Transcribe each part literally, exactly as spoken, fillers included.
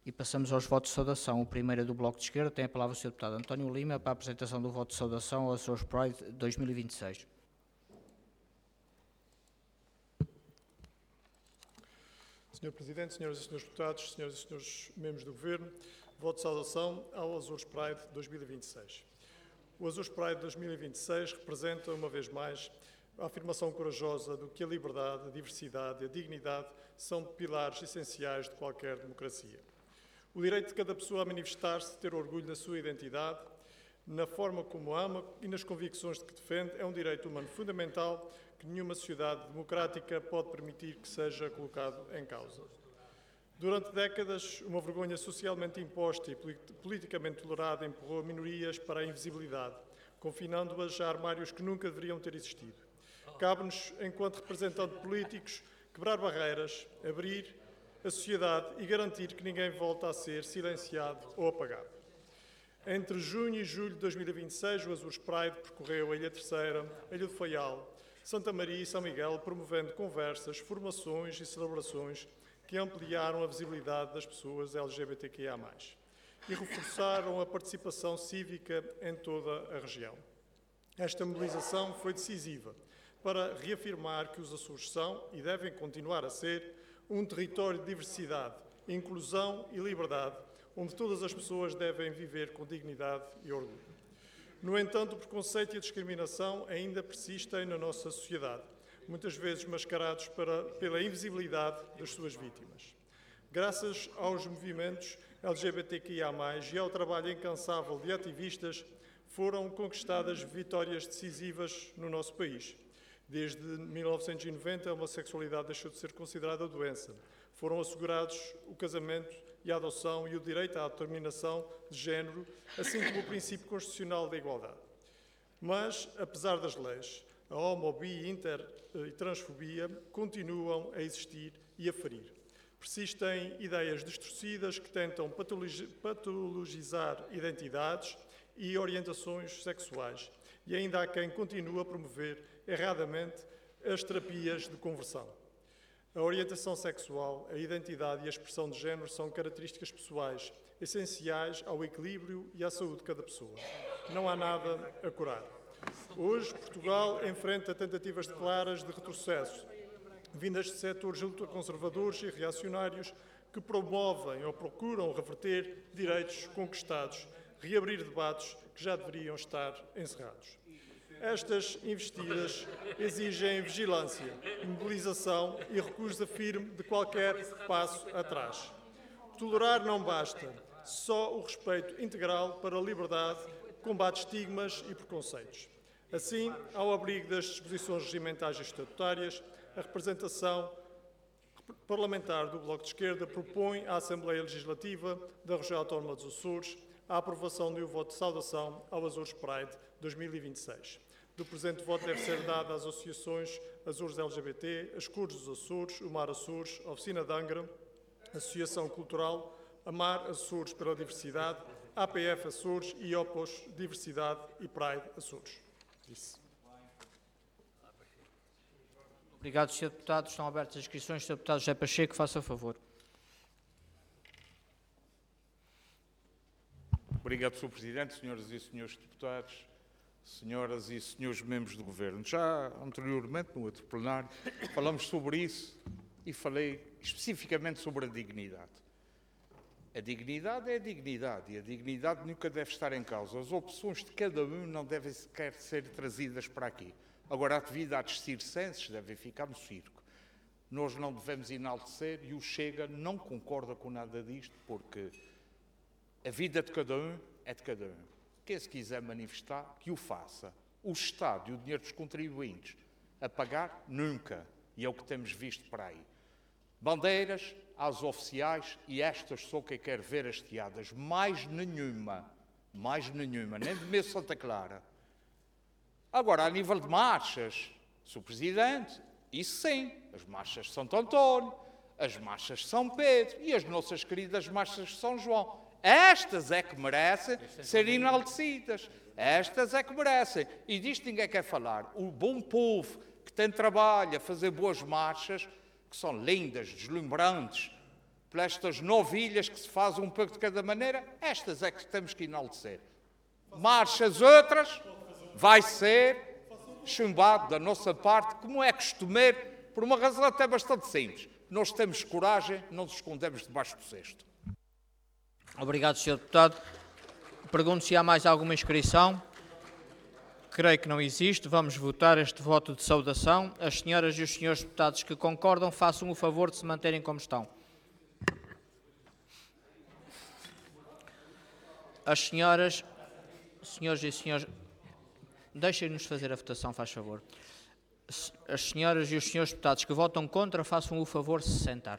E passamos aos votos de saudação. O primeiro é do Bloco de Esquerda. Tem a palavra o senhor Deputado António Lima para a apresentação do voto de saudação ao Açores Pride dois mil e vinte e seis. senhor Presidente, senhoras e senhores deputados, senhoras e senhores membros do Governo, voto de saudação ao Açores Pride dois mil e vinte e seis. O Açores Pride dois mil e vinte e seis representa, uma vez mais, a afirmação corajosa de que a liberdade, a diversidade e a dignidade são pilares essenciais de qualquer democracia. O direito de cada pessoa a manifestar-se, ter orgulho da sua identidade, na forma como ama e nas convicções de que defende, é um direito humano fundamental que nenhuma sociedade democrática pode permitir que seja colocado em causa. Durante décadas, uma vergonha socialmente imposta e politicamente tolerada empurrou minorias para a invisibilidade, confinando-as a armários que nunca deveriam ter existido. Cabe-nos, enquanto representantes políticos, quebrar barreiras, abrir a sociedade e garantir que ninguém volta a ser silenciado ou apagado. Entre junho e julho de dois mil e vinte e seis, o Açores Pride percorreu a Ilha Terceira, a Ilha do Faial, Santa Maria e São Miguel, promovendo conversas, formações e celebrações que ampliaram a visibilidade das pessoas L G B T Q I A mais, e reforçaram a participação cívica em toda a região. Esta mobilização foi decisiva para reafirmar que os Açores são, e devem continuar a ser, um território de diversidade, inclusão e liberdade, onde todas as pessoas devem viver com dignidade e orgulho. No entanto, o preconceito e a discriminação ainda persistem na nossa sociedade, muitas vezes mascarados para, pela invisibilidade das suas vítimas. Graças aos movimentos L G B T Q I A mais, e ao trabalho incansável de ativistas, foram conquistadas vitórias decisivas no nosso país. Desde mil novecentos e noventa, a homossexualidade deixou de ser considerada doença. Foram assegurados o casamento e a adoção e o direito à determinação de género, assim como o princípio constitucional da igualdade. Mas, apesar das leis, a homo, bi, inter e transfobia continuam a existir e a ferir. Persistem ideias distorcidas que tentam patologizar identidades e orientações sexuais, e ainda há quem continue a promover erradamente as terapias de conversão. A orientação sexual, a identidade e a expressão de género são características pessoais, essenciais ao equilíbrio e à saúde de cada pessoa. Não há nada a curar. Hoje, Portugal enfrenta tentativas claras de retrocesso, vindas de setores ultraconservadores e reacionários que promovem ou procuram reverter direitos conquistados, reabrir debates que já deveriam estar encerrados. Estas investidas exigem vigilância, mobilização e recusa firme de qualquer passo atrás. Tolerar não basta, só o respeito integral para a liberdade combate estigmas e preconceitos. Assim, ao abrigo das disposições regimentais e estatutárias, a representação parlamentar do Bloco de Esquerda propõe à Assembleia Legislativa da Região Autónoma dos Açores a aprovação do voto de saudação ao Açores Pride dois mil e vinte e seis. Do presente voto deve ser dado às associações Açores L G B T, as Cores dos Açores, o Mar Açores, a Oficina de Angra, a Associação Cultural, a Mar Açores pela Diversidade, A P F Açores e Opos Diversidade e Pride Açores. Disse. Obrigado, senhor Deputado. Estão abertas as inscrições. senhor Deputado José Pacheco, faça favor. Obrigado, senhor Presidente, senhoras e senhores deputados, senhoras e senhores membros do Governo. Já anteriormente, no outro plenário, falamos sobre isso e falei especificamente sobre a dignidade. A dignidade é a dignidade e a dignidade nunca deve estar em causa. As opções de cada um não devem sequer ser trazidas para aqui. Agora, atividades circenses devem ficar no circo. Nós não devemos enaltecer e o Chega não concorda com nada disto, porque a vida de cada um é de cada um. Quem se quiser manifestar, que o faça. O Estado e o dinheiro dos contribuintes a pagar, nunca. E é o que temos visto por aí. Bandeiras às oficiais, e estas só quem quer ver hasteadas. Mais nenhuma. Mais nenhuma. Nem de mesmo Santa Clara. Agora, a nível de marchas, senhor Presidente, isso sim. As marchas de Santo António, as marchas de São Pedro e as nossas queridas marchas de São João. Estas é que merecem ser enaltecidas. Estas é que merecem. E disto ninguém quer falar. O bom povo que tem trabalho a fazer boas marchas, que são lindas, deslumbrantes, por estas novilhas que se fazem um pouco de cada maneira, estas é que temos que enaltecer. Marchas outras, vai ser chumbado da nossa parte, como é costumeiro, por uma razão até bastante simples. Nós temos coragem, não nos escondemos debaixo do cesto. Obrigado, senhor Deputado. Pergunto se há mais alguma inscrição. Creio que não existe. Vamos votar este voto de saudação. As senhoras e os senhores deputados que concordam, façam o favor de se manterem como estão. As senhoras, senhores e senhores, deixem-nos fazer a votação, faz favor. As senhoras e os senhores deputados que votam contra, façam o favor de se sentar.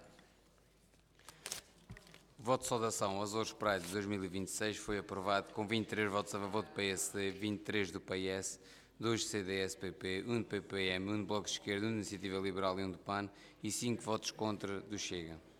O voto de saudação Açores Pride dois mil e vinte e seis foi aprovado com vinte e três votos a favor do P S D, vinte e três do P S, dois do C D S P P, um do P P M, um do Bloco de Esquerda, um da Iniciativa Liberal e um do P A N e cinco votos contra do Chega.